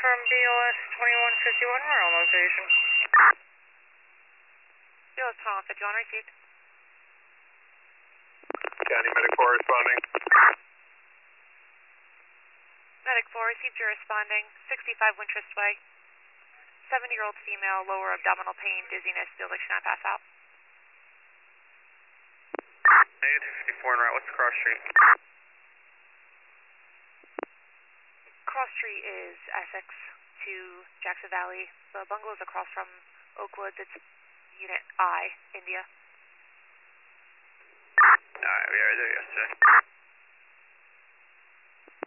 confirm BOS 2151, we're on location. BOS 2151 received. County Medic 4 responding. Medic 4 received, you're responding. 65 Wintrust Way. 70-year-old female, lower abdominal pain, dizziness, feels like she not pass out. A254 en route, what's the cross street? Cross street is Essex to Jackson Valley. The bungalow is across from Oakwoods. It's Unit I, India. Alright, we are there yesterday.